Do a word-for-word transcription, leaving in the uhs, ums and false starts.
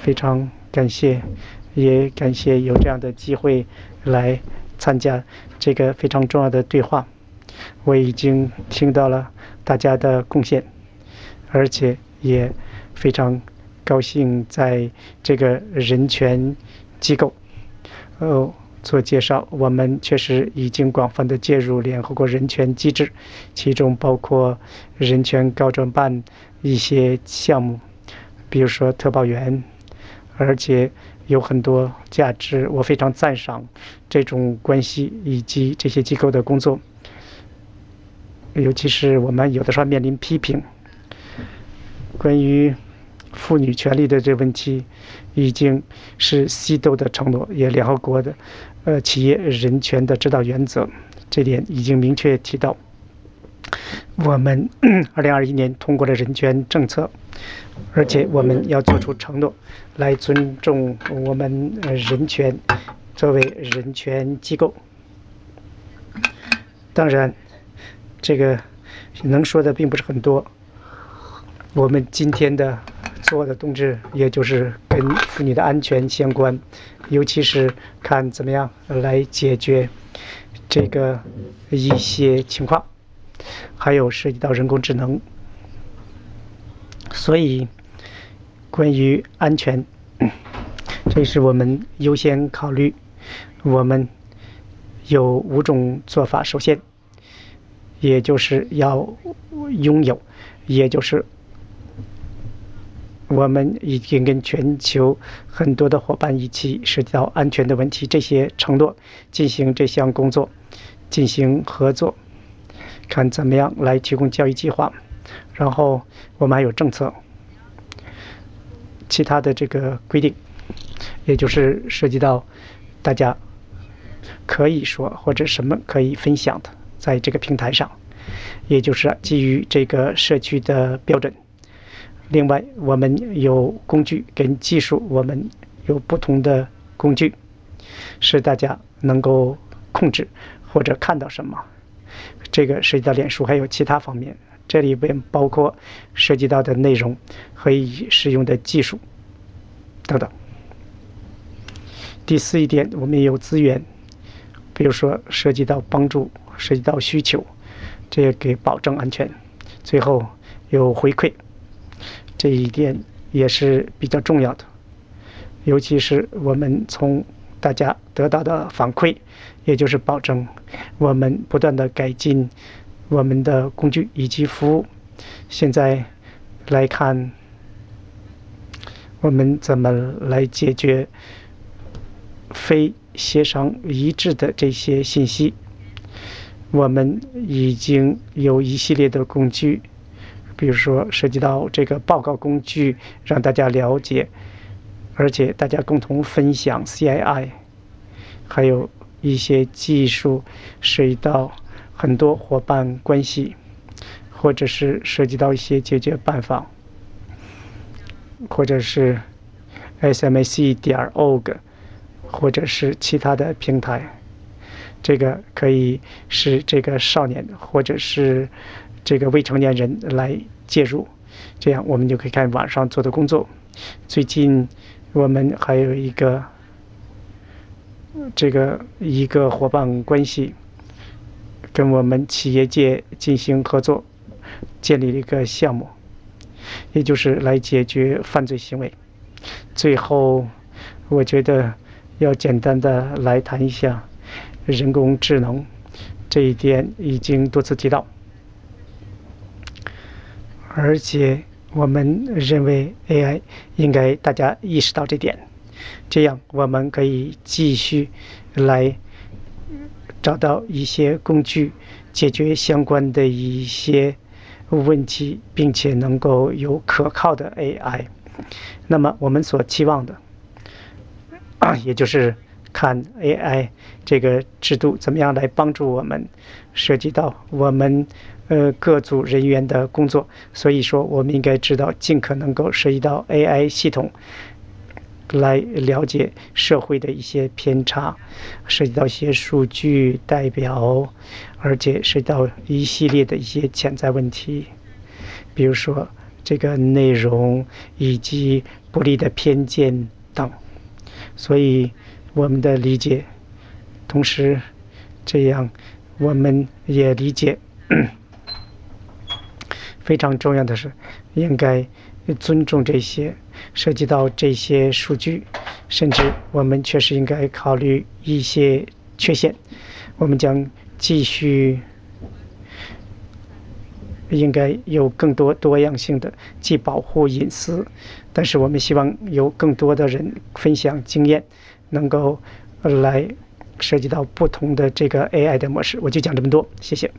非常感谢，也感谢有这样的机会来参加这个非常重要的对话。我已经听到了大家的贡献，而且也非常高兴在这个人权机构呃做介绍。我们确实已经广泛的介入联合国人权机制，其中包括人权高专办一些项目，比如说特报员，而且有很多价值，我非常赞赏这种关系以及这些机构的工作。尤其是我们有的时候面临批评，关于妇女权利的这个问题，已经是西斗的承诺，也联合国的呃企业人权的指导原则，这点已经明确提到。我们二零二一年通过了人权政策，而且我们要做出承诺，来尊重我们人权作为人权机构。当然，这个能说的并不是很多。我们今天的做的动志，也就是跟妇女的安全相关，尤其是看怎么样来解决这个一些情况，还有涉及到人工智能。所以，关于安全，这是我们优先考虑。我们有五种做法，首先，也就是要拥有，也就是我们已经跟全球很多的伙伴一起涉及到安全的问题，这些承诺进行这项工作，进行合作，看怎么样来提供教育计划。然后我们还有政策，其他的这个规定，也就是涉及到大家可以说或者什么可以分享的，在这个平台上，也就是基于这个社区的标准。另外，我们有工具跟技术，我们有不同的工具，使大家能够控制或者看到什么。这个涉及到脸书还有其他方面，这里边包括涉及到的内容和使用的技术等等。第四一点，我们也有资源，比如说涉及到帮助，涉及到需求，这也给保证安全。最后有回馈，这一点也是比较重要的，尤其是我们从大家得到的反馈，也就是保证我们不断的改进我们的工具以及服务。现在来看，我们怎么来解决非协商一致的这些信息。我们已经有一系列的工具，比如说涉及到这个报告工具，让大家了解，而且大家共同分享 C I I， 还有一些技术涉及到很多伙伴关系，或者是涉及到一些解决办法，或者是 S M A C 点 org， 或者是其他的平台。这个可以是这个少年或者是这个未成年人来介入，这样我们就可以看网上做的工作。最近我们还有一个这个一个伙伴关系，跟我们企业界进行合作，建立了一个项目，也就是来解决犯罪行为。最后，我觉得要简单的来谈一下人工智能，这一点已经多次提到，而且我们认为 A I 应该大家意识到这点，这样我们可以继续来找到一些工具，解决相关的一些问题，并且能够有可靠的 A I。那么我们所期望的，也就是看 A I 这个制度怎么样来帮助我们，涉及到我们呃各组人员的工作。所以说，我们应该知道尽可能够涉及到 A I 系统，来了解社会的一些偏差，涉及到一些数据代表，而且涉及到一系列的一些潜在问题，比如说这个内容以及不利的偏见等。所以我们的理解，同时这样我们也理解非常重要的是应该尊重这些涉及到这些数据，甚至我们确实应该考虑一些缺陷。我们将继续应该有更多多样性的，既保护隐私，但是我们希望有更多的人分享经验，能够来涉及到不同的这个 A I 的模式。我就讲这么多，谢谢。